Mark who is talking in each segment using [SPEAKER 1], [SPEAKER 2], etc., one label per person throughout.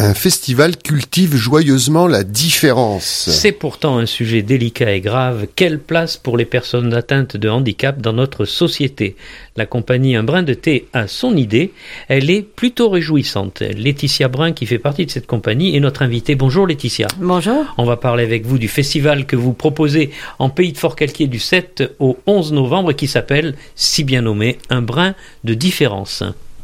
[SPEAKER 1] Un festival cultive joyeusement la différence.
[SPEAKER 2] C'est pourtant un sujet délicat et grave. Quelle place pour les personnes atteintes de handicap dans notre société ? La compagnie Un Brin de Thé a son idée. Elle est plutôt réjouissante. Laetitia Brun, qui fait partie de cette compagnie, est notre invitée. Bonjour Laetitia.
[SPEAKER 3] Bonjour.
[SPEAKER 2] On va parler avec vous du festival que vous proposez en Pays de Forcalquier du 7 au 11 novembre qui s'appelle, si bien nommé, Un Brin de différence.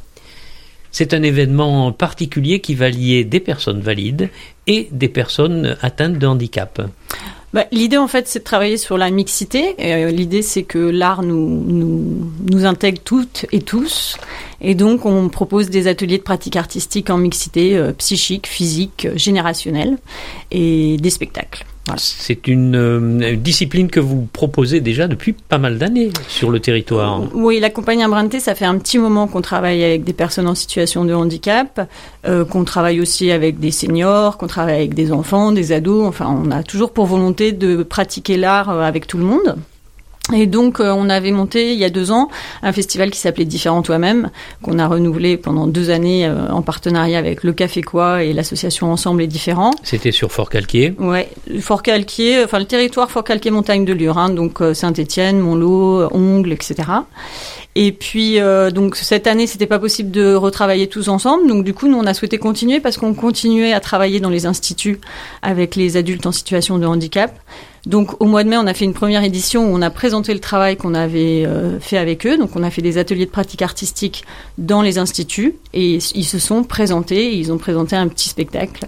[SPEAKER 2] C'est un événement particulier qui va lier des personnes valides et des personnes atteintes de handicap.
[SPEAKER 3] L'idée, en fait, c'est de travailler sur la mixité. L'idée, c'est que l'art nous intègre toutes et tous. Et donc, on propose des ateliers de pratique artistique en mixité psychique, physique, générationnelle et des spectacles. Voilà.
[SPEAKER 2] C'est une discipline que vous proposez déjà depuis pas mal d'années sur le territoire.
[SPEAKER 3] Oui, la compagnie Un Brin de Thé, ça fait un petit moment qu'on travaille avec des personnes en situation de handicap, qu'on travaille aussi avec des seniors, qu'on travaille avec des enfants, des ados. Enfin, on a toujours pour volonté de pratiquer l'art avec tout le monde. Et donc, on avait monté, il y a 2 ans, un festival qui s'appelait Différent Toi-même, qu'on a renouvelé pendant 2 années en partenariat avec le Café Quoi et l'association Ensemble et Différent.
[SPEAKER 2] C'était sur Forcalquier.
[SPEAKER 3] Ouais, Forcalquier, enfin le territoire Forcalquier-Montagne de Lure, donc Saint-Étienne, Montlot, Ongles, etc. Et puis, donc, cette année, c'était pas possible de retravailler tous ensemble. Donc, du coup, nous, on a souhaité continuer parce qu'on continuait à travailler dans les instituts avec les adultes en situation de handicap. Donc, au mois de mai, on a fait une première édition où on a présenté le travail qu'on avait fait avec eux. Donc, on a fait des ateliers de pratique artistique dans les instituts et ils se sont présentés. Ils ont présenté un petit spectacle,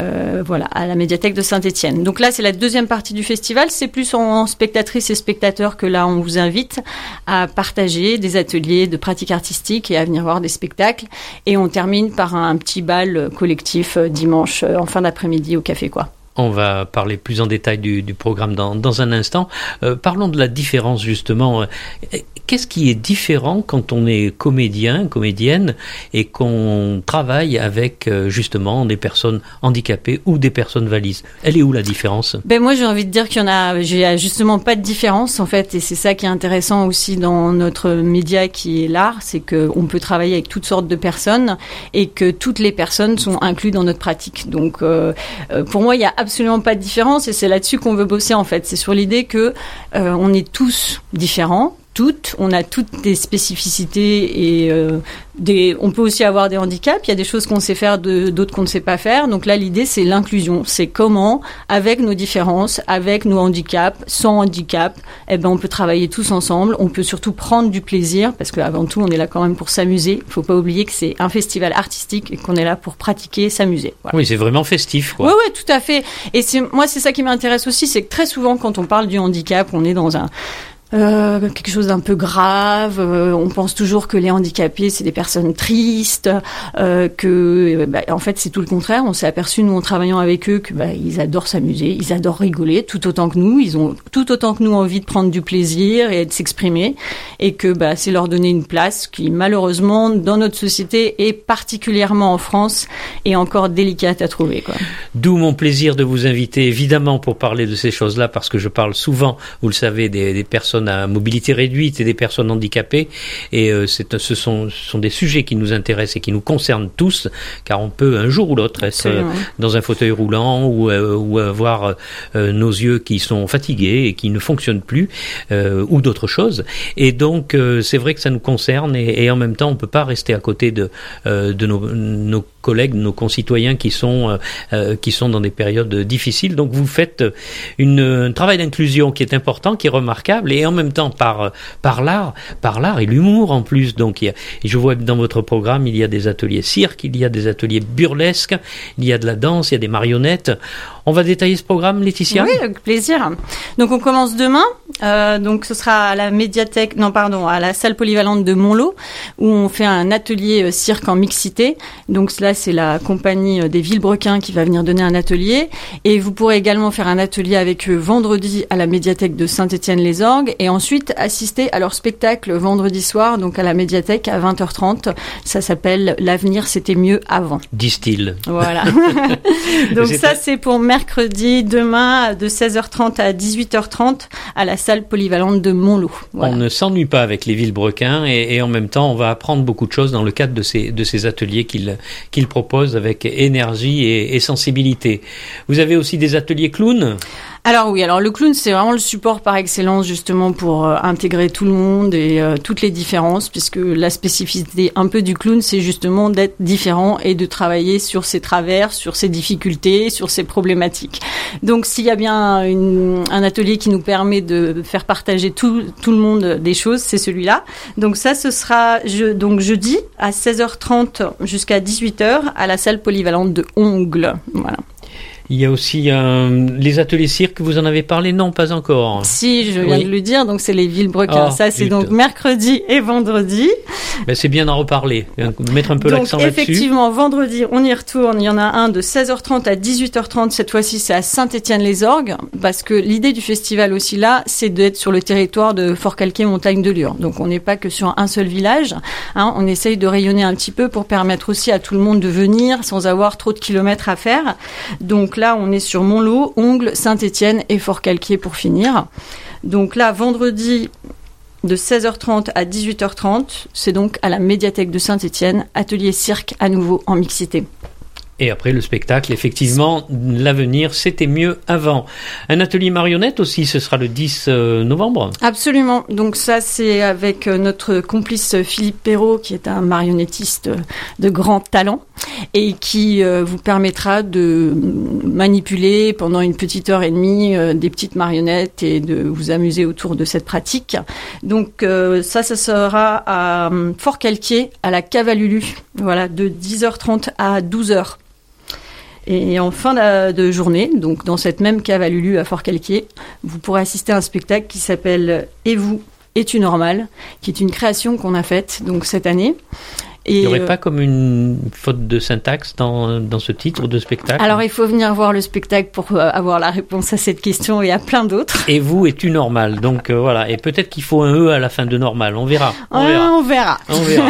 [SPEAKER 3] à la médiathèque de Saint-Étienne. Donc là, c'est la deuxième partie du festival. C'est plus en spectatrices et spectateurs que là, on vous invite à partager des ateliers de pratique artistique et à venir voir des spectacles. Et on termine par un petit bal collectif dimanche en fin d'après-midi au Café Quoi.
[SPEAKER 2] On va parler plus en détail du programme dans un instant. Parlons de la différence, justement. Qu'est-ce qui est différent quand on est comédien, comédienne, et qu'on travaille avec, justement, des personnes handicapées ou des personnes valides ? Elle est où la différence ?
[SPEAKER 3] Moi, j'ai envie de dire qu'il y a justement pas de différence, en fait, et c'est ça qui est intéressant aussi dans notre média qui est l'art, c'est qu'on peut travailler avec toutes sortes de personnes et que toutes les personnes sont incluses dans notre pratique. Donc, pour moi, il y a absolument pas de différence et c'est là-dessus qu'on veut bosser en fait. C'est sur l'idée que on est tous différents, on a toutes des spécificités et on peut aussi avoir des handicaps. Il y a des choses qu'on sait faire, d'autres qu'on ne sait pas faire. Donc là, l'idée, c'est l'inclusion. C'est comment, avec nos différences, avec nos handicaps, sans handicap, on peut travailler tous ensemble. On peut surtout prendre du plaisir parce qu'avant tout, on est là quand même pour s'amuser. Il faut pas oublier que c'est un festival artistique et qu'on est là pour pratiquer, s'amuser. Voilà.
[SPEAKER 2] Oui, c'est vraiment festif, quoi.
[SPEAKER 3] Oui, tout à fait. Et moi, c'est ça qui m'intéresse aussi, c'est que très souvent, quand on parle du handicap, on est dans quelque chose d'un peu grave. On pense toujours que les handicapés c'est des personnes tristes, en fait c'est tout le contraire. On s'est aperçu nous en travaillant avec eux que ils adorent s'amuser, ils adorent rigoler tout autant que nous. Ils ont tout autant que nous envie de prendre du plaisir et de s'exprimer, et que c'est leur donner une place qui malheureusement dans notre société et particulièrement en France est encore délicate à trouver, quoi.
[SPEAKER 2] D'où mon plaisir de vous inviter évidemment pour parler de ces choses-là, parce que je parle souvent, vous le savez, des personnes à mobilité réduite et des personnes handicapées, et ce sont des sujets qui nous intéressent et qui nous concernent tous, car on peut un jour ou l'autre être dans un fauteuil roulant ou avoir nos yeux qui sont fatigués et qui ne fonctionnent plus, ou d'autres choses, et donc c'est vrai que ça nous concerne, et en même temps on peut pas rester à côté de nos collègues, nos concitoyens qui sont dans des périodes difficiles. Donc vous faites un travail d'inclusion qui est important, qui est remarquable, et en même temps par l'art et l'humour en plus. Donc et je vois dans votre programme, il y a des ateliers cirque, il y a des ateliers burlesques, il y a de la danse, il y a des marionnettes. On va détailler ce programme, Laetitia ?
[SPEAKER 3] Oui, avec plaisir. Donc on commence demain. Donc ce sera à la salle polyvalente de Montlot, où on fait un atelier cirque en mixité. Donc là, c'est la compagnie des Villebrequins qui va venir donner un atelier. Et vous pourrez également faire un atelier avec eux vendredi à la médiathèque de Saint-Étienne-les-Orgues, et ensuite assister à leur spectacle vendredi soir, donc à la médiathèque à 20h30. Ça s'appelle « L'avenir, c'était mieux avant ».
[SPEAKER 2] Disent-ils.
[SPEAKER 3] Voilà. Donc ça, c'est pour mercredi mercredi, demain, de 16h30 à 18h30 à la salle polyvalente de Montlot. Voilà.
[SPEAKER 2] On ne s'ennuie pas avec les Villebrequins et en même temps, on va apprendre beaucoup de choses dans le cadre de ces ateliers qu'il propose avec énergie et sensibilité. Vous avez aussi des ateliers clown ?
[SPEAKER 3] Alors oui, le clown, c'est vraiment le support par excellence justement pour intégrer tout le monde et toutes les différences, puisque la spécificité un peu du clown, c'est justement d'être différent et de travailler sur ses travers, sur ses difficultés, sur ses problématiques. Donc s'il y a bien un atelier qui nous permet de faire partager tout le monde des choses, c'est celui-là. Donc ça, ce sera donc jeudi à 16h30 jusqu'à 18h à la salle polyvalente de Ongles. Voilà.
[SPEAKER 2] Il y a aussi les ateliers cirque, vous en avez parlé ? Non, pas encore.
[SPEAKER 3] Si, je viens de le dire, donc c'est les Villebrequins. Ça, c'est donc mercredi et vendredi.
[SPEAKER 2] Ben, c'est bien d'en reparler, mettre un peu l'accent là-dessus.
[SPEAKER 3] Effectivement, vendredi, on y retourne. Il y en a un de 16h30 à 18h30. Cette fois-ci, c'est à Saint-Étienne-les-Orgues, parce que l'idée du festival aussi là, c'est d'être sur le territoire de Forcalquier, Montagne de Lure. Donc, on n'est pas que sur un seul village. On essaye de rayonner un petit peu pour permettre aussi à tout le monde de venir sans avoir trop de kilomètres à faire. Donc là, on est sur Montlot, Ongles, Saint-Étienne et Forcalquier pour finir. Donc là, vendredi, de 16h30 à 18h30, c'est donc à la médiathèque de Saint-Étienne, atelier cirque à nouveau en mixité.
[SPEAKER 2] Et après le spectacle, effectivement, l'avenir, c'était mieux avant. Un atelier marionnette aussi, ce sera le 10 novembre ?
[SPEAKER 3] Absolument. Donc ça, c'est avec notre complice Philippe Perrault, qui est un marionnettiste de grand talent et qui vous permettra de manipuler pendant une petite heure et demie des petites marionnettes et de vous amuser autour de cette pratique. Donc ça sera à Forcalquier, à la Cavalulu, voilà, de 10h30 à 12h. Et en fin de journée, donc dans cette même cave à Lulu à Forcalquier, vous pourrez assister à un spectacle qui s'appelle « Et vous, es-tu normal ?», qui est une création qu'on a faite donc cette année. Et
[SPEAKER 2] il n'y aurait pas comme une faute de syntaxe dans ce titre de spectacle ?
[SPEAKER 3] Alors, il faut venir voir le spectacle pour avoir la réponse à cette question et à plein d'autres.
[SPEAKER 2] Et vous, es-tu normal ? Donc, voilà. Et peut-être qu'il faut un E à la fin de normal. On verra.
[SPEAKER 3] On verra.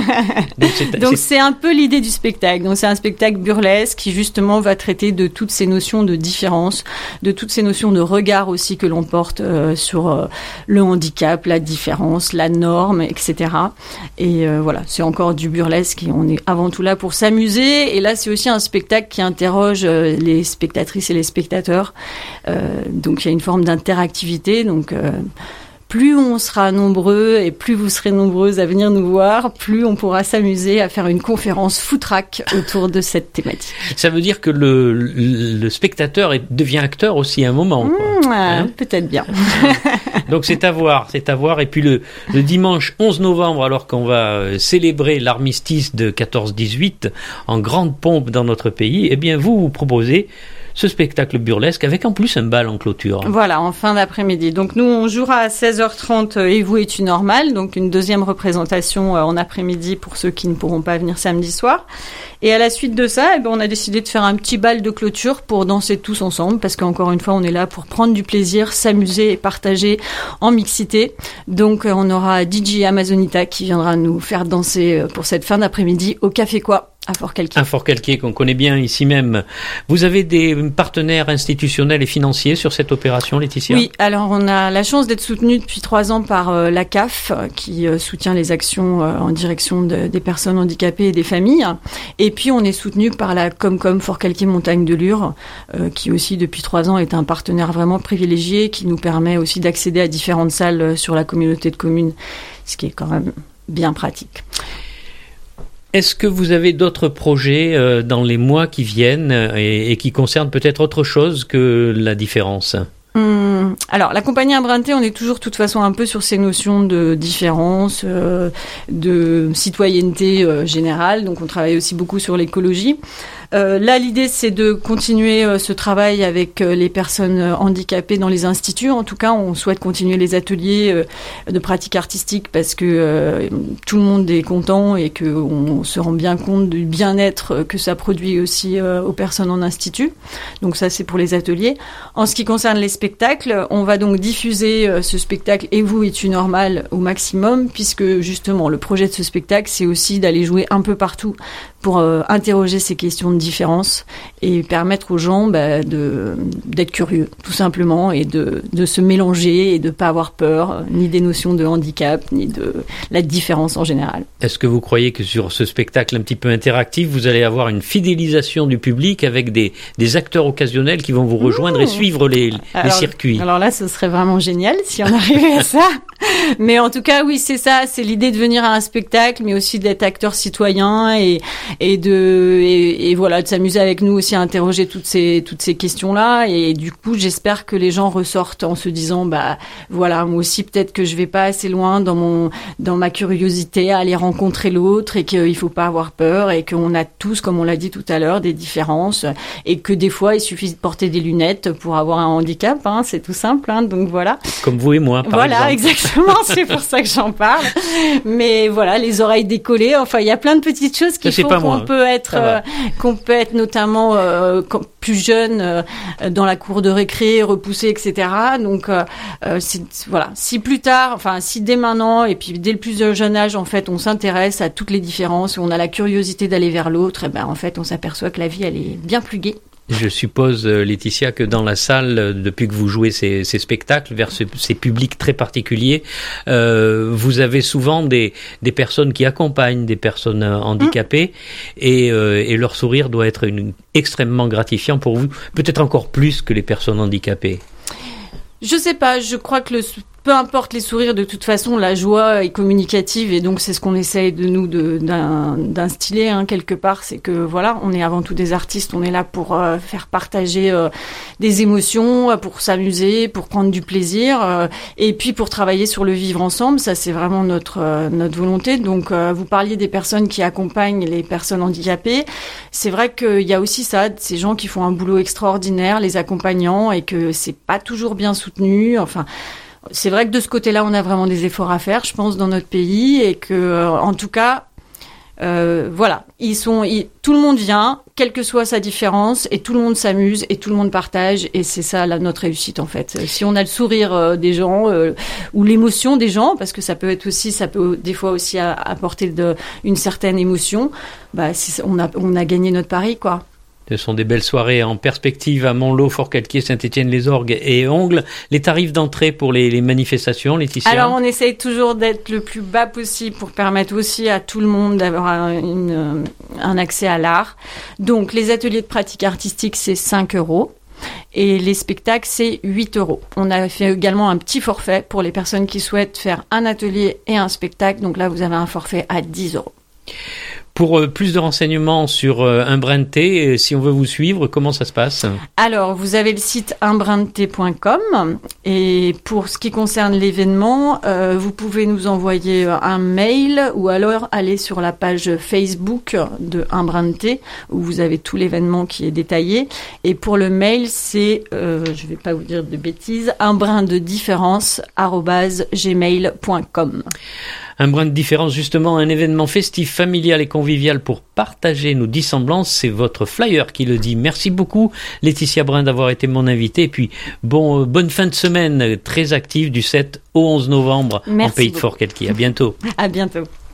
[SPEAKER 2] Donc,
[SPEAKER 3] c'est un peu l'idée du spectacle. Donc, c'est un spectacle burlesque qui, justement, va traiter de toutes ces notions de différence, de toutes ces notions de regard aussi que l'on porte sur le handicap, la différence, la norme, etc. Et voilà, c'est encore du burlesque. On est avant tout là pour s'amuser, et là c'est aussi un spectacle qui interroge les spectatrices et les spectateurs, donc il y a une forme d'interactivité, donc plus on sera nombreux et plus vous serez nombreuses à venir nous voir, plus on pourra s'amuser à faire une conférence foutraque autour de cette thématique.
[SPEAKER 2] Ça veut dire que le spectateur devient acteur aussi à un moment.
[SPEAKER 3] Peut-être bien.
[SPEAKER 2] Donc c'est à voir. Et puis le dimanche 11 novembre, alors qu'on va célébrer l'armistice de 14-18 en grande pompe dans notre pays, eh bien vous proposez ce spectacle burlesque avec en plus un bal en clôture.
[SPEAKER 3] Voilà, en fin d'après-midi. Donc nous, on jouera à 16h30 Et vous, es-tu normal ? Donc une deuxième représentation en après-midi pour ceux qui ne pourront pas venir samedi soir. Et à la suite de ça, on a décidé de faire un petit bal de clôture pour danser tous ensemble, parce qu'encore une fois, on est là pour prendre du plaisir, s'amuser et partager en mixité. Donc on aura DJ Amazonita qui viendra nous faire danser pour cette fin d'après-midi au Café Quoi. À
[SPEAKER 2] Forcalquier, qu'on connaît bien ici même. Vous avez des partenaires institutionnels et financiers sur cette opération, Laetitia ?
[SPEAKER 3] Oui, alors on a la chance d'être soutenu depuis 3 ans par la CAF, qui soutient les actions en direction des personnes handicapées et des familles. Et puis on est soutenu par la Comcom Forcalquier Montagne de Lure, qui aussi depuis 3 ans est un partenaire vraiment privilégié, qui nous permet aussi d'accéder à différentes salles sur la communauté de communes, ce qui est quand même bien pratique.
[SPEAKER 2] Est-ce que vous avez d'autres projets dans les mois qui viennent et qui concernent peut-être autre chose que la différence ?
[SPEAKER 3] Alors, la compagnie Emprunté, on est toujours de toute façon un peu sur ces notions de différence, de citoyenneté générale. Donc, on travaille aussi beaucoup sur l'écologie. Là, l'idée, c'est de continuer ce travail avec les personnes handicapées dans les instituts. En tout cas, on souhaite continuer les ateliers de pratique artistique parce que tout le monde est content et qu'on se rend bien compte du bien-être que ça produit aussi aux personnes en institut. Donc ça, c'est pour les ateliers. En ce qui concerne les spectacles, on va donc diffuser ce spectacle « Et vous, es-tu normal ?» au maximum, puisque justement, le projet de ce spectacle, c'est aussi d'aller jouer un peu partout pour interroger ces questions de de différence et permettre aux gens d'être curieux, tout simplement, et de se mélanger et de pas avoir peur ni des notions de handicap ni de la différence en général.
[SPEAKER 2] Est-ce que vous croyez que sur ce spectacle un petit peu interactif, vous allez avoir une fidélisation du public avec des acteurs occasionnels qui vont vous rejoindre et suivre les circuits? Alors là,
[SPEAKER 3] ce serait vraiment génial si on arrivait à ça. Mais en tout cas, oui, c'est ça. C'est l'idée de venir à un spectacle, mais aussi d'être acteur citoyen et voilà, de s'amuser avec nous aussi à interroger toutes ces questions-là. Et du coup, j'espère que les gens ressortent en se disant, voilà, moi aussi, peut-être que je vais pas assez loin dans ma curiosité à aller rencontrer l'autre et qu'il faut pas avoir peur et qu'on a tous, comme on l'a dit tout à l'heure, des différences et que des fois, il suffit de porter des lunettes pour avoir un handicap. C'est tout simple. Donc voilà.
[SPEAKER 2] Comme vous et moi, par exemple.
[SPEAKER 3] Voilà, exactement. C'est pour ça que j'en parle. Mais voilà, les oreilles décollées. Enfin, il y a plein de petites choses qui font qu'on peut être notamment plus jeune dans la cour de récré, repoussé, etc. Donc voilà, si plus tard, enfin si dès maintenant et puis dès le plus jeune âge, en fait, on s'intéresse à toutes les différences, on a la curiosité d'aller vers l'autre, et en fait, on s'aperçoit que la vie, elle est bien plus gaie.
[SPEAKER 2] Je suppose, Laetitia, que dans la salle, depuis que vous jouez ces spectacles vers ces publics très particuliers, vous avez souvent des personnes qui accompagnent des personnes handicapées et leur sourire doit être extrêmement gratifiant pour vous, peut-être encore plus que les personnes handicapées.
[SPEAKER 3] Je sais pas, je crois que peu importe les sourires, de toute façon, la joie est communicative et donc c'est ce qu'on essaye d'instiller quelque part. C'est que voilà, on est avant tout des artistes, on est là pour faire partager des émotions, pour s'amuser, pour prendre du plaisir et puis pour travailler sur le vivre ensemble. Ça, c'est vraiment notre volonté. Donc, vous parliez des personnes qui accompagnent les personnes handicapées. C'est vrai qu'il y a aussi ça, ces gens qui font un boulot extraordinaire, les accompagnants, et que c'est pas toujours bien soutenu. Enfin, c'est vrai que de ce côté-là, on a vraiment des efforts à faire, je pense, dans notre pays, et que, en tout cas, voilà, tout le monde vient, quelle que soit sa différence, et tout le monde s'amuse, et tout le monde partage, et c'est ça notre réussite, en fait. Si on a le sourire des gens, ou l'émotion des gens, parce que ça peut des fois aussi apporter une certaine émotion, on a gagné notre pari, quoi.
[SPEAKER 2] Ce sont des belles soirées en perspective à Montlot, Forcalquier, Saint-Étienne-les-Orgues et Ongles. Les tarifs d'entrée pour les manifestations, Laetitia?
[SPEAKER 3] Alors, on essaye toujours d'être le plus bas possible pour permettre aussi à tout le monde d'avoir un accès à l'art. Donc, les ateliers de pratique artistique, c'est 5 €. Et les spectacles, c'est 8 €. On a fait également un petit forfait pour les personnes qui souhaitent faire un atelier et un spectacle. Donc là, vous avez un forfait à 10 €.
[SPEAKER 2] Pour plus de renseignements sur Un Brin de Thé, si on veut vous suivre, comment ça se passe?
[SPEAKER 3] Alors, vous avez le site unbrindethé.com et pour ce qui concerne l'événement, vous pouvez nous envoyer un mail ou alors aller sur la page Facebook de Un Brin de Thé où vous avez tout l'événement qui est détaillé. Et pour le mail, c'est, je vais pas vous dire de bêtises, unbrindedifference@gmail.com.
[SPEAKER 2] Un brin de différence, justement, un événement festif, familial et convivial pour partager nos dissemblances. C'est votre flyer qui le dit. Merci beaucoup, Laetitia Brin, d'avoir été mon invitée. Et puis, bonne fin de semaine très active du 7 au 11 novembre en Pays de Forcalquier. À bientôt.
[SPEAKER 3] À bientôt.